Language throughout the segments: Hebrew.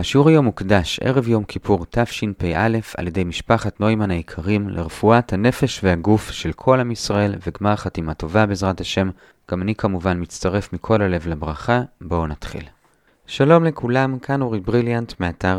השיעור היום מוקדש ערב יום כיפור תשפ"א על ידי משפחת נוימן היקרים לרפואת הנפש והגוף של כל עם ישראל וגמר חתימה טובה בעזרת השם. גם אני כמובן מצטרף מכל הלב לברכה. בואו נתחיל. שלום לכולם, כאן אורי בריליאנט מאתר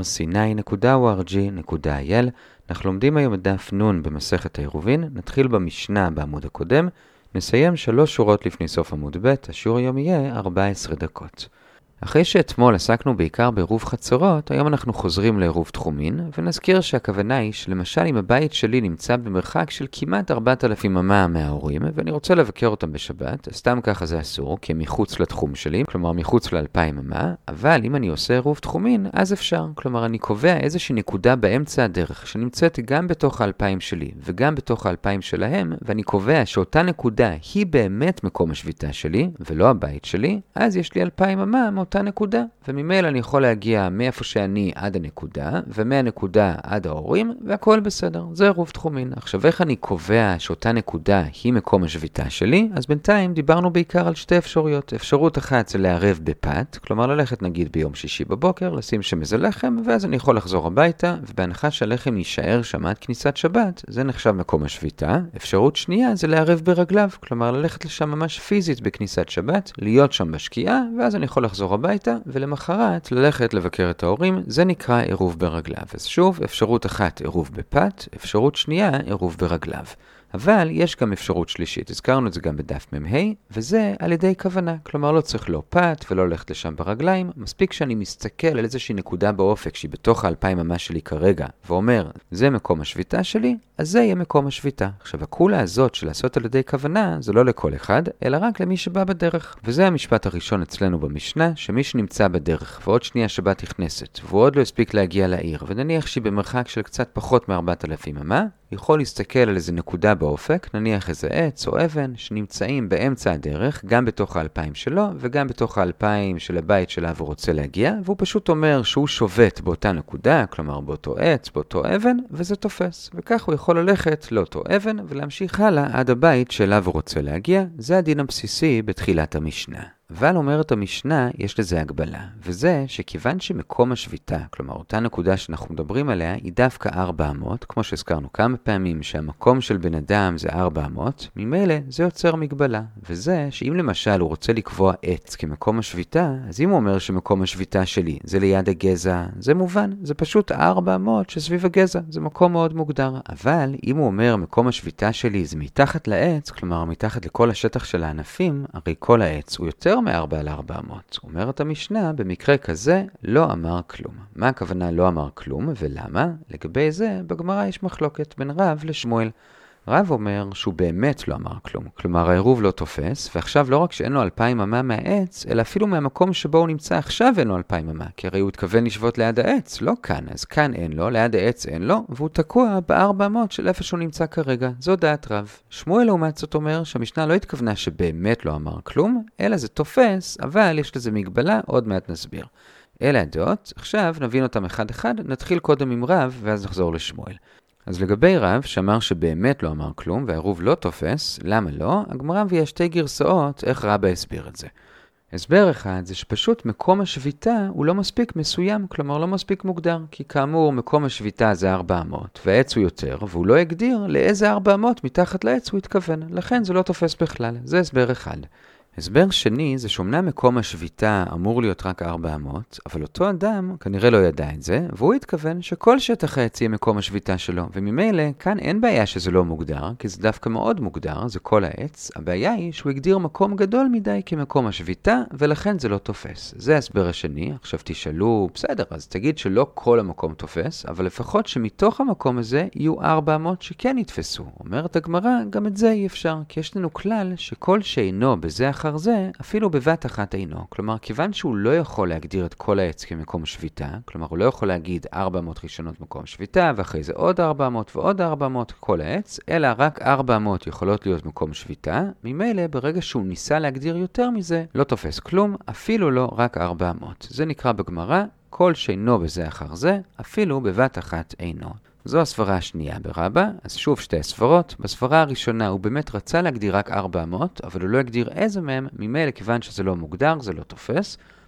sinai.org.il. אנחנו לומדים היום את דף נ' במסכת העירובין. נתחיל במשנה בעמוד הקודם, נסיים 3 שורות לפני סוף עמוד ב'. השיעור היום יהיה 14 דקות. אחרי שאתמול עסקנו בעיקר בעירוב חצרות, היום אנחנו חוזרים לעירוב תחומין, ונזכיר שהכוונה היא שלמשל אם הבית שלי נמצא במרחק של כמעט 4,000 אמה מההורים, ואני רוצה לבקר אותם בשבת, סתם ככה זה אסור, כי הם מחוץ לתחום שלי, כלומר מחוץ ל2,000 אמה, אבל אם אני עושה עירוב תחומין, אז אפשר. כלומר אני קובע איזושהי נקודה באמצע הדרך, שנמצאת גם בתוך ה2,000 שלי, וגם בתוך ה2,000 שלהם, ואני קובע שאותה נקודה היא באמת מקום השביתה שלי, ולא הבית שלי, אז יש לי 2,000 אמה מאותה נקודה, וממילא אני יכול להגיע מאיפה שאני עד הנקודה, ומהנקודה עד ההורים, והכל בסדר. זה עירוב תחומין. עכשיו איך אני קובע שאותה נקודה היא מקום השביתה שלי? אז בינתיים דיברנו בעיקר על 2 אפשרויות. אפשרות אחת זה לערב בפת, כלומר ללכת נגיד ביום שישי בבוקר, לשים שם איזה לחם, ואז אני יכול לחזור הביתה, ובהנחה שהלחם יישאר שם עד כניסת שבת, זה נחשב מקום השביתה. אפשרות שנייה זה לערב ברגליו, כלומר ללכת לשם ממש פיזית בכניסת שבת, להיות שם בשקיעה, ואז אני יכול לחזור הביתה, ולמחרת ללכת לבקר את ההורים. זה נקרא עירוב ברגליו. אז שוב, אפשרות אחת עירוב בפת, אפשרות שנייה עירוב ברגליו. אבל יש גם אפשרות שלישית, הזכרנו את זה גם בדף מ"ה, וזה על ידי כוונה. כלומר לא צריך לא פת ולא ללכת לשם ברגליים, מספיק שאני מסתכל על איזושהי נקודה באופק שהיא בתוך ה2,000 אמה שלי כרגע, ואומר, זה מקום השביתה שלי, אז זה יהיה מקום השביתה. עכשיו הכולה הזאת של לעשות על ידי כוונה, זה לא לכל אחד, אלא רק למי שבא בדרך. וזה המשפט הראשון אצלנו במשנה, שמי שנמצא בדרך, ועוד שנייה שבת נכנסת, והוא עוד לא הספיק להגיע לעיר, ונניח שהיא במרחק של קצת פחות מ4,000 אמה, יכול להסתכל על איזה נקודה באופק, נניח איזה עץ או אבן, שנמצאים באמצע הדרך, גם בתוך ה2,000 שלו, וגם בתוך ה2,000 של הבית שלה והוא רוצה להגיע, והוא פשוט אומר שהוא שובת באותה נקודה, כלומר באותו עץ, באותו אבן, וזה תופס. וכך הוא יכול ללכת לאותו אבן, ולהמשיך הלאה עד הבית שלה והוא רוצה להגיע. זה הדין הבסיסי בתחילת המשנה. אבל אומרת המשנה, יש לזה הגבלה, וזה שכיוון שמקום השביתה, כלומר אותה נקודה שאנחנו מדברים עליה, היא דווקא 400, כמו שהזכרנו כמה פעמים שהמקום של בן אדם זה 400, ממילא זה יוצר מגבלה, וזה שאם למשל הוא רוצה לקבוע עץ כמקום השביתה, אז אם הוא אומר שמקום השביתה שלי זה ליד הגזע, זה מובן, זה פשוט 400 שסביב הגזע, זה מקום מאוד מוגדר. אבל אם הוא אומר מקום השביתה שלי זה מתחת לעץ, כלומר מתחת לכל השטח של הענפים, הרי כל העץ הוא יותר מ400. אומרת המשנה, במקרה כזה לא אמר כלום. מה הכוונה לא אמר כלום ולמה? לגבי זה בגמרא יש מחלוקת בין רב לשמואל. רב אומר שהוא באמת לא אמר כלום. כלומר העירוב לא תופס, ועכשיו לא רק שאין לו 2,000 אמה מהעץ, אלא אפילו מהמקום שבו הוא נמצא עכשיו אין לו 2,000 אמה, כי הרי הוא התכוון לשבות ליד העץ, לא כאן. אז כאן אין לו, ליד העץ אין לו, והוא תקוע ב400 של איפה שהוא נמצא כרגע. זו דעת רב. שמואל לעומת זאת אומר שהמשנה לא התכוונה שבאמת לא אמר כלום, אלא זה תופס, אבל יש לזה מגבלה, עוד מעט נסביר. אלה הדעות, עכשיו נבין אותם אחד אחד, נתחיל קודם עם רב ואז נחזור לשמואל. אז לגבי רב שאמר שבאמת לא אמר כלום והעירוב לא תופס, למה לא? הגמרא מביאה 2 גרסאות איך רבא הסביר את זה. הסבר אחד זה שפשוט מקום השביתה הוא לא מספיק מסוים, כלומר לא מספיק מוגדר, כי כאמור מקום השביתה זה 400 והעץ הוא יותר, והוא לא הגדיר לאיזה 400 מתחת לעץ הוא התכוון, לכן זה לא תופס בכלל. זה הסבר אחד. הסבר שני זה שאומנם מקום השביתה אמור להיות רק 400, אבל אותו אדם כנראה לא ידע את זה, והוא התכוון שכל שטח העץ יהיה מקום השביתה שלו, וממילא כאן אין בעיה שזה לא מוגדר, כי זה דווקא מאוד מוגדר, זה כל העץ. הבעיה היא שהוא הגדיר מקום גדול מדי כמקום השביתה, ולכן זה לא תופס. זה ההסבר השני. עכשיו תשאלו, בסדר, אז תגיד שלא כל המקום תופס, אבל לפחות שמתוך המקום הזה יהיו 400 שכן יתפסו. אומרת הגמרא, גם את זה אי אפשר, כי יש לנו כלל שכל שאינו בזה אחר זה, אפילו בבת אחת אינו. כלומר, כיוון שהוא לא יכול להגדיר את כל העץ כמקום שביתה, כלומר, הוא לא יכול להגיד 400 ראשונות מקום שביתה, ואחרי זה עוד 400 ועוד 400 כל העץ, אלא רק 400 יכולות להיות מקום שביתה. ממילא, ברגע שהוא ניסה להגדיר יותר מזה, לא תופס כלום, אפילו לא רק 400. זה נקרא בגמרא, כל שאינו בזה אחר זה, אפילו בבת אחת אינו. זו הסברה השנייה ברבא, אז שוב 2 סברות. בסברה הראשונה הוא באמת רצה להגדיר רק 400, אבל הוא לא הגדיר איזה מהם, ממילא כיוון שזה לא מוגדר, זה לא תופס.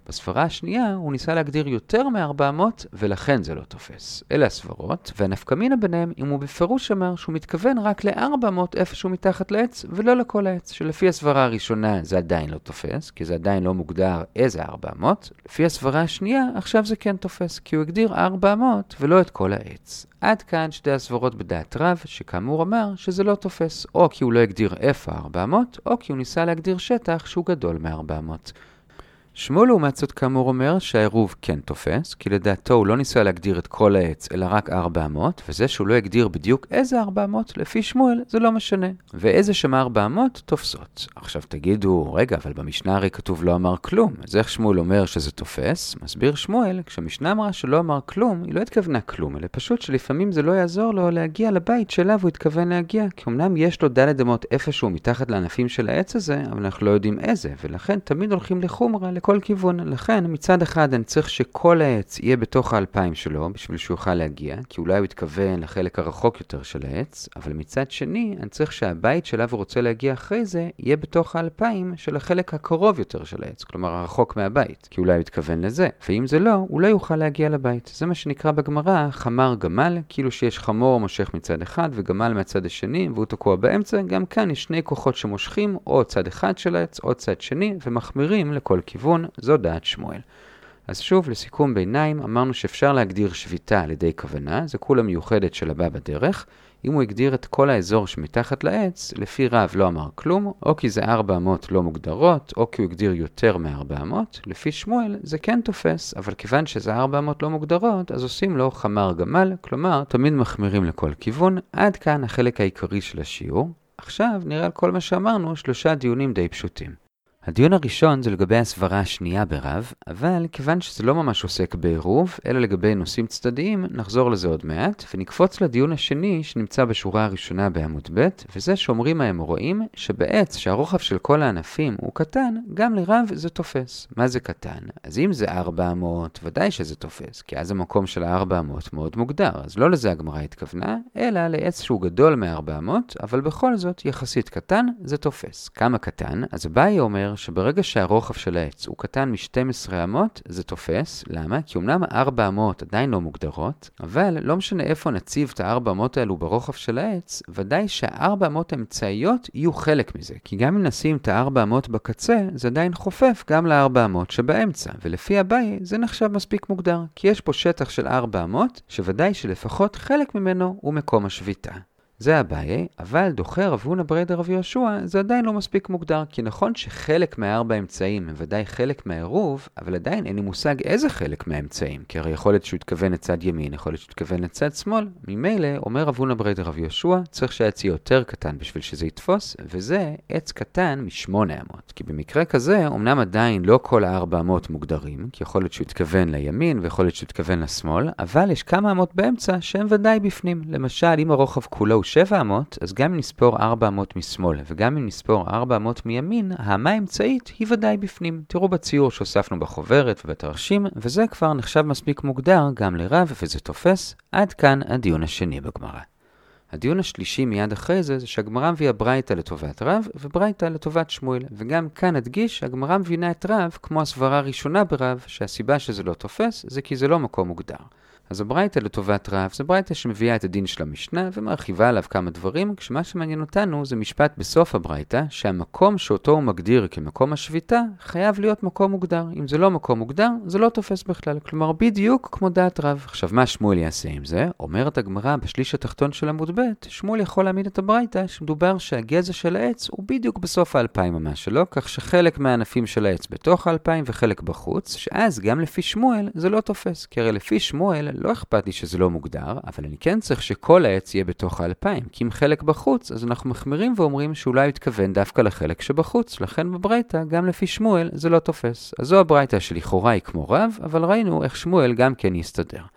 בסברה השנייה הוא ניסה להגדיר יותר מ-400 ולכן זה לא תופס. אלה הסברות, והנפקמינה ביניהם אם הוא בפירוש אמר שהוא מתכוון רק ל-400 איפשהו מתחת לעץ ולא לכל העץ, שלפי הסברה הראשונה זה עדיין לא תופס, כי זה עדיין לא מוגדר איזה 400, לפי הסברה השנייה עכשיו זה כן תופס, כי הוא הגדיר 400 ולא את כל העץ. עד כאן שתי הסברות בדעת רב, שכאמור אמר שזה לא תופס, או כי הוא לא הגדיר איפה 400, או כי הוא ניסה להגדיר שטח שהוא גדול מ-400. שמואל לעומת זאת כאמור אומר שהעירוב כן תופס, כי לדעתו הוא לא ניסה להגדיר את כל העץ, אלא רק 400, וזה שהוא לא הגדיר בדיוק איזה 400, לפי שמואל זה לא משנה. ואיזה שם 400 תופסות. עכשיו תגידו, רגע, אבל במשנה הרי כתוב לא אמר כלום, אז איך שמואל אומר שזה תופס? מסביר שמואל, כשהמשנה אמרה שלא אמר כלום, היא לא התכוונה כלום, אלא פשוט שלפעמים זה לא יעזור לו להגיע לבית שאליו הוא התכוון להגיע, כי אמנם יש לו ד' אמות איפשהו מתחת לענפים של העץ הזה, אבל אנחנו לא יודעים איזה, ולכן תמיד הולכים לחומרה לכל כיוון. לכן מצד אחד אני צריך שכל העץ יהיה בתוך ה2000 שלו בשביל שהוא יוכל להגיע, כי אולי הוא יתכוון לחלק הרחוק יותר של העץ, אבל מצד שני אני צריך שהבית שאליו הוא רוצה להגיע אחרי זה יהיה בתוך ה2000 של החלק הקרוב יותר של העץ, כלומר הרחוק מהבית, כי אולי הוא יתכוון לזה, ואם זה לא, הוא לא יוכל להגיע לבית. זה מה שנקרא בגמרא חמר גמל, כאילו שיש חמור מושך מצד אחד וגמל מהצד השני והוא תקוע באמצע. גם כאן יש שני כוחות שמושכים או צד אחד של העץ או צד שני ומחמירים לכל כיוון. זו דעת שמואל. אז שוב, לסיכום ביניים, אמרנו שאפשר להגדיר שביתה על ידי כוונה, זה כולה מיוחדת של הבא בדרך. אם הוא הגדיר את כל האזור שמתחת לעץ, לפי רב לא אמר כלום, או כי זה 400 לא מוגדרות, או כי הוא הגדיר יותר מ-400, לפי שמואל זה כן תופס, אבל כיוון שזה 400 לא מוגדרות, אז עושים לו חמר גמל, כלומר תמיד מחמירים לכל כיוון. עד כאן החלק העיקרי של השיעור. עכשיו נראה על כל מה שאמרנו 3 דיונים די פשוטים. הדיון הראשון זה לגבי הסברה השנייה ברב, אבל כיוון שזה לא ממש עוסק בעירוב, אלא לגבי נושאים צדדיים, נחזור לזה עוד מעט, ונקפוץ לדיון השני שנמצא בשורה הראשונה בעמוד ב', וזה שאומרים האמוראים שבעץ שהרוחב של כל הענפים הוא קטן, גם לרב זה תופס. מה זה קטן? אז אם זה 400, ודאי שזה תופס, כי אז המקום של ה-400 מאוד מוגדר, אז לא לזה הגמרא התכוונה, אלא לעץ שהוא גדול מ-400, אבל בכל זאת יחסית קטן, זה תופס. כמה קטן? אז אביי אומר שברגע שהרוחב של העץ הוא קטן מ-12 אמות, זה תופס. למה? כי אמנם 400 עדיין לא מוגדרות, אבל לא משנה איפה נציב את ה-400 האלו ברוחב של העץ, ודאי שה-400 האמצעיות יהיו חלק מזה. כי גם אם נשים את ה-400 בקצה, זה עדיין חופף גם ל-400 שבאמצע, ולפי אביי זה נחשב מספיק מוגדר, כי יש פה שטח של 400, שוודאי שלפחות חלק ממנו הוא מקום השביתה. זה אביי, אבל דוחה רב הונא ברי דרב יהושע זה עדיין לא מספיק מוגדר, כי נכון שחלק מהארבע האמצעים הם ודאי חלק מהעירוב, אבל עדיין אין לי מושג איזה חלק מהאמצעים, כי הרי יכול להיות שהוא יתכוון לצד ימין, יכול להיות שהוא יתכוון לצד שמאל. ממילא אומר רב הונא ברי דרב יהושע צריך שהעץ יהיה יותר קטן בשביל שזה יתפוס, וזה עץ קטן מ-800, כי במקרה כזה אמנם עדיין לא כל ה-400 מוגדרים, כי יכול להיות שהוא יתכוון לימין ויכול להיות שהוא יתכוון לשמאל, אבל יש כמה אמות באמצע שהם ודאי בפנים. למשל, אם הרוחב כולו 700, אז גם אם נספור 400 משמאל וגם אם נספור 400 מימין, האמה האמצעית היא ודאי בפנים. תראו בציור שהוספנו בחוברת ובתרשים, וזה כבר נחשב מספיק מוגדר גם לרב, וזה תופס. עד כאן הדיון השני בגמרא. הדיון השלישי מיד אחרי זה שהגמרא מביאה ברייתא לטובת רב וברייתא לטובת שמואל, וגם כאן אדגיש שהגמרא מבינה את רב כמו הסברה הראשונה ברב, שהסיבה שזה לא תופס זה כי זה לא מקום מוגדר. אז הברייתא לטובת רב זה ברייתא שמביאה את הדין של המשנה ומרחיבה עליו כמה דברים, כשמה שמעניין אותנו זה משפט בסוף הברייתא שהמקום שאותו הוא מגדיר כמקום השביתה חייב להיות מקום מוגדר. אם זה לא מקום מוגדר זה לא תופס בכלל, כלומר בדיוק כמו דעת רב. עכשיו מה שמואל יעשה עם זה? אומרת הגמרא בשליש התחתון של עמוד ב', שמואל יכול להעמיד את הברייתא שמדובר שהגזע של העץ הוא בדיוק בסוף ה2000 ממש שלו, כך שחלק מהענפים של העץ בתוך ה2000 וחלק בחוץ, שאז גם לפי שמואל זה לא תופס, כי הרי לפי שמואל לא אכפת לי שזה לא מוגדר, אבל אני כן צריך שכל העץ יהיה בתוך ה2000, כי אם חלק בחוץ, אז אנחנו מחמירים ואומרים שאולי יתכוון דווקא לחלק שבחוץ, לכן בברייתא, גם לפי שמואל, זה לא תופס. אז זו הברייתא שלכאורה היא כמו רב, אבל ראינו איך שמואל גם כן יסתדר.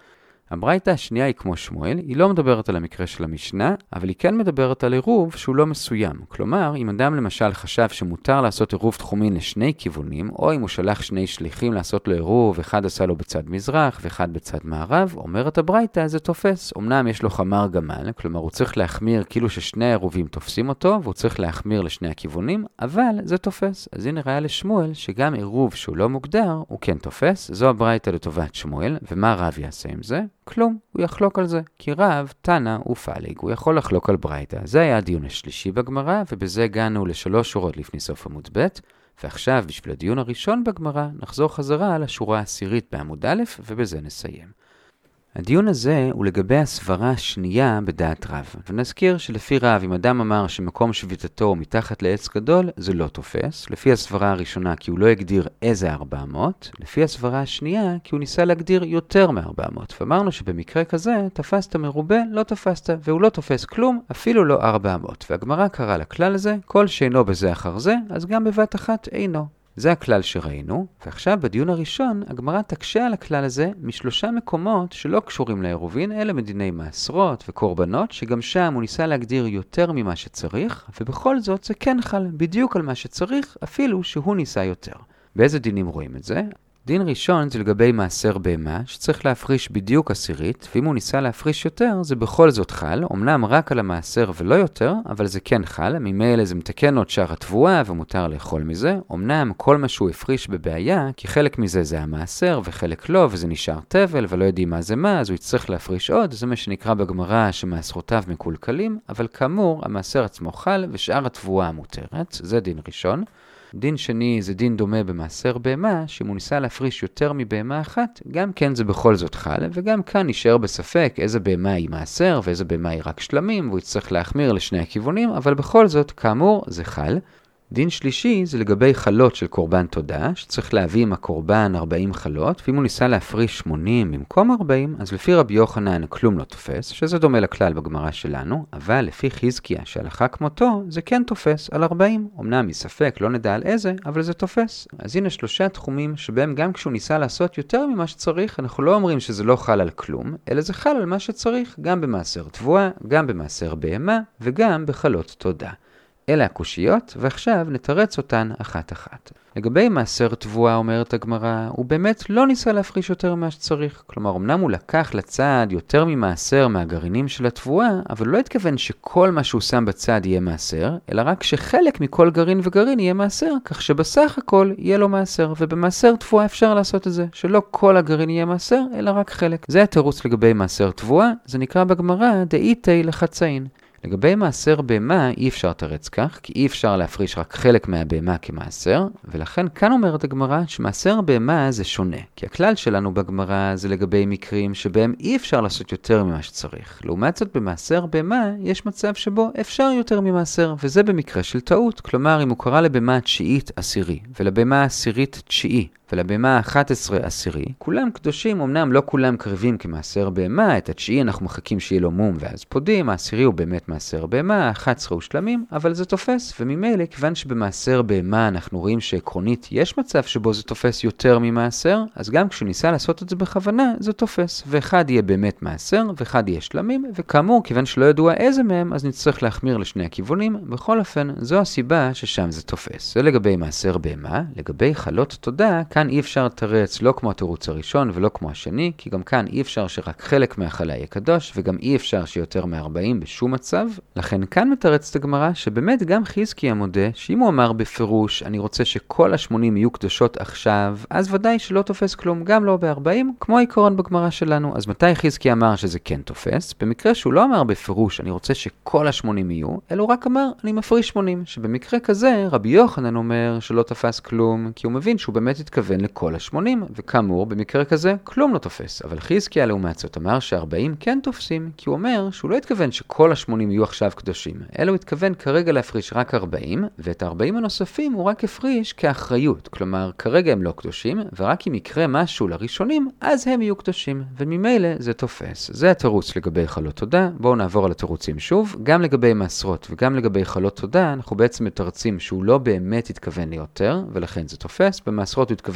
הברייתא השנייה היא כמו שמואל, היא לא מדברת על המקרה של המשנה, אבל היא כן מדברת על עירוב שהוא לא מסוים. כלומר, אם אדם למשל חשב שמותר לעשות עירוב תחומין לשני כיוונים, או אם הוא שלח שני שליחים לעשות לו עירוב, אחד עשה לו בצד מזרח ואחד בצד מערב, אומרת הברייתא, זה תופס. אמנם יש לו חמר גמל, כלומר הוא צריך להחמיר כאילו ששני העירובים תופסים אותו, והוא צריך להחמיר לשני הכיוונים, אבל זה תופס. אז הנה ראיה לשמואל שגם עירוב שהוא לא מוגדר, הוא כן תופס. זו הברייתא לטובת שמואל, ומה רב יעשה עם זה? כלום, הוא יחלוק על זה. כי רב, תנא ופלג, הוא יכול לחלוק על ברייתא. זה היה הדיון השלישי בגמרא, ובזה הגענו לשלוש שורות לפני סוף עמוד ב', ועכשיו בשביל הדיון הראשון בגמרא, נחזור חזרה לשורה העשירית בעמוד א', ובזה נסיים. הדיון הזה הוא לגבי הסברה השנייה בדעת רב. ונזכיר שלפי רב, אם אדם אמר שמקום שביתתו הוא מתחת לעץ גדול, זה לא תופס. לפי הסברה הראשונה, כי הוא לא הגדיר איזה 400. לפי הסברה השנייה, כי הוא ניסה להגדיר יותר מ-400. ואמרנו שבמקרה כזה, תפסת מרובה, לא תפסת, והוא לא תופס כלום, אפילו לא 400. והגמרא קרא לכלל הזה, כל שאינו בזה אחר זה, אז גם בבת אחת אינו. זה הכלל שראינו, ועכשיו בדיון הראשון הגמרא תקשה על הכלל הזה משלושה מקומות שלא קשורים לעירובין, אלא מדיני מעשרות וקורבנות, שגם שם הוא ניסה להגדיר יותר ממה שצריך, ובכל זאת זה כן חל בדיוק על מה שצריך, אפילו שהוא ניסה יותר. באיזה דינים רואים את זה? דין ראשון זה לגבי מעשר בהמה, שצריך להפריש בדיוק עשירית, ואם הוא ניסה להפריש יותר, זה בכל זאת חל, אמנם רק על המעשר ולא יותר, אבל זה כן חל, ממילא זה מתקן עוד שאר התבואה ומותר לאכול מזה, אמנם כל מה שהוא הפריש בבעיה, כי חלק מזה זה המעשר וחלק לא, וזה נשאר תבל ולא יודעים מה זה מה, אז הוא יצטרך להפריש עוד, זה מה שנקרא בגמרא שמעשרותיו מקולקלים, אבל כאמור המעשר עצמו חל ושאר התבואה מותרת, זה דין ראשון. דין שני זה דין דומה במעשר בהמה, שאם הוא ניסה להפריש יותר מבהמה אחת, גם כן זה בכל זאת חל, וגם כאן נשאר בספק איזה בהמה היא מעשר ואיזה בהמה היא רק שלמים, והוא יצטרך להחמיר לשני הכיוונים, אבל בכל זאת, כאמור, זה חל. דין שלישי זה לגבי חלות של קורבן תודה, שצריך להביא עם הקורבן 40 חלות, ואם הוא ניסה להפריש 80 במקום 40, אז לפי רבי יוחנן כלום לא תופס, שזה דומה לכלל בגמרא שלנו, אבל לפי חזקיה שהלכה כמותו, זה כן תופס על 40. אמנם מספק, לא נדע על איזה, אבל זה תופס. אז הנה שלושה תחומים שבהם גם כשהוא ניסה לעשות יותר ממה שצריך, אנחנו לא אומרים שזה לא חל על כלום, אלא זה חל על מה שצריך, גם במעשר תבואה, גם במעשר בהמה, וגם בחלות תודה. אלה הקושיות, ועכשיו נתרץ אותן אחת-אחת. לגבי מעשר תבואה, אומרת הגמרא, הוא באמת לא ניסה להפריש יותר ממה שצריך. כלומר, אמנם הוא לקח לצד יותר ממעשר מהגרעינים של התבואה, אבל לא התכוון שכל מה שהוא שם בצד יהיה מעשר, אלא רק שחלק מכל גרעין וגרעין יהיה מעשר, כך שבסך הכל יהיה לו מעשר. ובמעשר תבואה אפשר לעשות את זה, שלא כל הגרעין יהיה מעשר, אלא רק חלק. זה התירוץ לגבי מעשר תבואה, זה נקרא בגמרא דאיתי לחצאין. לגבי מעשר בהמה אי אפשר תרץ כך, כי אי אפשר להפריש רק חלק מהבהמה כמעשר, ולכן כאן אומרת הגמרא שמעשר בהמה זה שונה, כי הכלל שלנו בגמרא זה לגבי מקרים שבהם אי אפשר לעשות יותר ממה שצריך. לעומת זאת במעשר בהמה יש מצב שבו אפשר יותר ממעשר, וזה במקרה של טעות, כלומר אם הוא קרא לבהמה התשיעית עשירי, ולבהמה העשירית תשיעי, ולבהמה 11 עשירי, כולם קדושים, אמנם לא כולם קרבים כמעשר בהמה, את התשיעי אנחנו מחכים שיהיה לו מום ואז פודים, העשירי הוא באמת מעשר בהמה, 11 הוא שלמים, אבל זה תופס, וממילא כיוון שבמעשר בהמה אנחנו רואים שעקרונית יש מצב שבו זה תופס יותר ממעשר, אז גם כשהוא ניסה לעשות את זה בכוונה, זה תופס, ואחד יהיה באמת מעשר, ואחד יהיה שלמים, וכאמור, כיוון שלא ידוע איזה מהם, אז נצטרך להחמיר לשני הכיוונים, בכל אופן, זו הסיבה ששם זה תופס. זה לגבי מעשר בהמה, לגבי חלות תודה, כאן אי אפשר תרץ לא כמו התירוץ הראשון ולא כמו השני, כי גם כאן אי אפשר שרק חלק מהחלה יהיה קדוש, וגם אי אפשר שיותר מ-40 בשום מצב. לכן כאן מתרצת הגמרא שבאמת גם חזקיה מודה שאם הוא אמר בפירוש אני רוצה שכל ה-80 יהיו קדושות עכשיו, אז ודאי שלא תופס כלום, גם לא ב-40, כמו העיקרון בגמרא שלנו. אז מתי חזקיה אמר שזה כן תופס? במקרה שהוא לא אמר בפירוש אני רוצה שכל ה-80 יהיו, אלא הוא רק אמר אני מפריש 80, שבמקרה כזה רבי יוחנן אומר שלא תפס כלום, כי הוא מבין שהוא באמת התכוון לכל ה-80, וכאמור במקרה כזה כלום לא תופס. אבל חזקיה לעומת זאת אמר ש-40 כן תופסים, כי הוא אומר שהוא לא התכוון שכל ה-80 יהיו עכשיו קדושים, אלא הוא התכוון כרגע להפריש רק 40, ואת ה-40 הנוספים הוא רק הפריש כאחריות, כלומר כרגע הם לא קדושים, ורק אם יקרה משהו לראשונים, אז הם יהיו קדושים, וממילא זה תופס. זה התירוץ לגבי חלות תודה. בואו נעבור על התירוצים שוב. גם לגבי מעשרות וגם לגבי חלות תודה, אנחנו בעצם מתרצים שהוא לא באמת התכוון ליותר, ולכן זה תופס. במעשרות הוא התכוון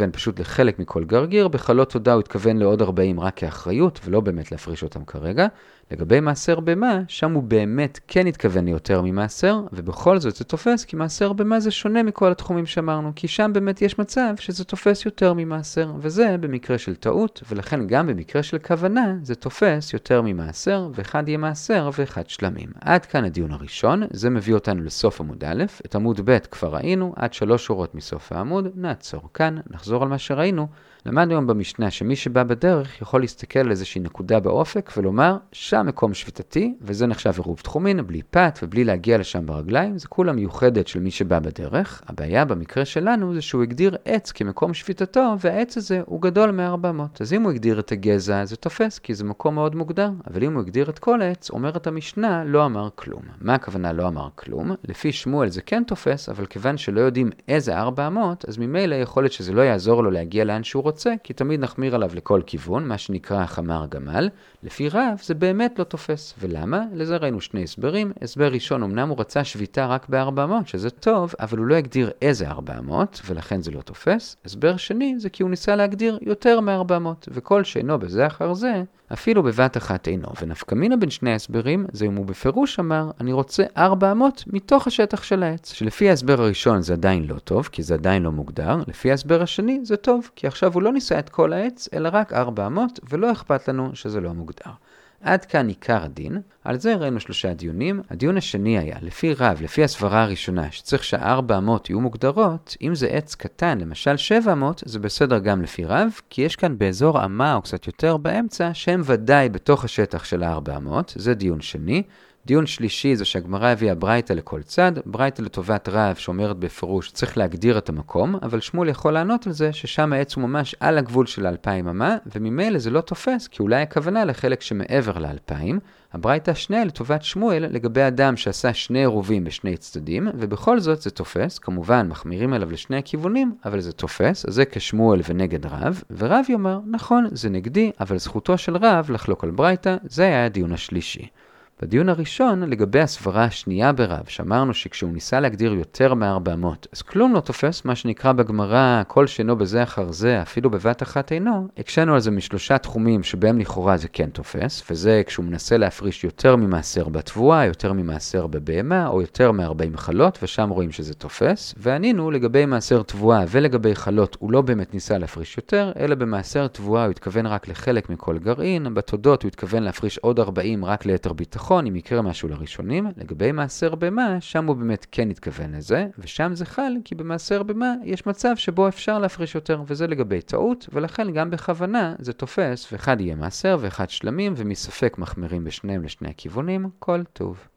התכוון פשוט לחלק מכל גרגיר, בחלות תודה הוא התכוון לעוד 40 רק כאחריות, ולא באמת להפריש אותם כרגע. לגבי מעשר במה, שם הוא באמת כן התכוון ליותר ממעשר, ובכל זאת זה תופס, כי מעשר במה זה שונה מכל התחומים שאמרנו, כי שם באמת יש מצב שזה תופס יותר ממעשר, וזה במקרה של טעות, ולכן גם במקרה של כוונה, זה תופס יותר ממעשר, ואחד יהיה מעשר ואחד שלמים. עד כאן הדיון הראשון, זה מביא אותנו לסוף עמוד א', את עמוד ב' כבר ראינו, עד 3 שורות מסוף העמוד, נעצור כאן, נחזור על מה שראינו. למדנו היום במשנה שמי שבא בדרך יכול להסתכל על איזושהי נקודה באופק ולומר שם מקום שביתתי, וזה נחשב עירוב תחומין, בלי פת ובלי להגיע לשם ברגליים, זה כולה מיוחדת של מי שבא בדרך. הבעיה במקרה שלנו זה שהוא הגדיר עץ כמקום שביתתו, והעץ הזה הוא גדול מ-400. אז אם הוא הגדיר את הגזע זה תופס, כי זה מקום מאוד מוגדר, אבל אם הוא הגדיר את כל העץ, אומרת המשנה לא אמר כלום. מה הכוונה לא אמר כלום? לפי שמואל זה כן תופס, אבל כיוון שלא יודעים איזה 400, אז ממילא יכול להיות שזה לא יעזור לו להגיע לאן שהוא רוצה, כי תמיד נחמיר עליו לכל כיוון, מה שנקרא חמר גמל. לפי רב זה באמת לא תופס. ולמה? לזה ראינו שני הסברים. הסבר ראשון, אמנם הוא רצה שביתה רק ב-400, שזה טוב, אבל הוא לא הגדיר איזה 400, ולכן זה לא תופס. הסבר שני זה כי הוא ניסה להגדיר יותר מ-400, וכל שאינו בזה אחר זה, אפילו בבת אחת אינו. ונפקא מינה בין שני ההסברים, זה אם הוא בפירוש אמר, אני רוצה 400 מתוך השטח של העץ. שלפי ההסבר הראשון זה עדיין לא טוב, כי זה עדיין לא מוגדר. לפי ההסבר השני זה טוב, כי עכשיו הוא לא ניסה את כל העץ, אלא רק 400, ולא אכפת לנו שזה לא מוגדר. עד כאן עיקר הדין. על זה ראינו 3 דיונים. הדיון השני היה, לפי רב, לפי הסברה הראשונה, שצריך ש400 יהיו מוגדרות, אם זה עץ קטן, למשל 700, זה בסדר גם לפי רב, כי יש כאן באזור עמה או קצת יותר באמצע, שהם ודאי בתוך השטח של 400, זה דיון שני. דיון שלישי זה שהגמרא הביאה ברייתא לכל צד, ברייתא לטובת רב שאומרת בפירוש צריך להגדיר את המקום, אבל שמואל יכול לענות על זה ששם העץ הוא ממש על הגבול של 2000 אמה, וממילא זה לא תופס, כי אולי הכוונה לחלק שמעבר ל2000. הברייתא השנייה לטובת שמואל לגבי אדם שעשה 2 עירובים בשני צדדים, ובכל זאת זה תופס, כמובן מחמירים עליו לשני הכיוונים, אבל זה תופס, אז זה כשמואל ונגד רב, ורב יאמר, נכון, זה נגדי, אבל זכותו של רב לחלוק על ברייתא, זה היה הדיון השלישי. בדיון הראשון, לגבי הסברה השנייה ברב, שאמרנו שכשהוא ניסה להגדיר יותר מ-400, אז כלום לא תופס, מה שנקרא בגמרא, כל שאינו בזה אחר זה, אפילו בבת אחת אינו, הקשנו על זה מ3 תחומים שבהם לכאורה זה כן תופס, וזה כשהוא מנסה להפריש יותר ממעשר בתבואה, יותר ממעשר בבהמה, או יותר מ40 חלות, ושם רואים שזה תופס, וענינו לגבי מעשר תבואה ולגבי חלות, הוא לא באמת ניסה להפריש יותר, אלא במעשר תבואה הוא התכוון רק לחלק מכל גרעין, בתודות הוא התכוון להפריש עוד 40 רק ליתר ביטחון, אם יקרה משהו לראשונים. לגבי מעשר במה, שם הוא באמת כן התכוון לזה, ושם זה חל, כי במעשר במה יש מצב שבו אפשר להפריש יותר, וזה לגבי טעות, ולכן גם בכוונה זה תופס, ואחד יהיה מעשר ואחד שלמים, ומספק מחמירים בשניהם לשני הכיוונים, כל טוב.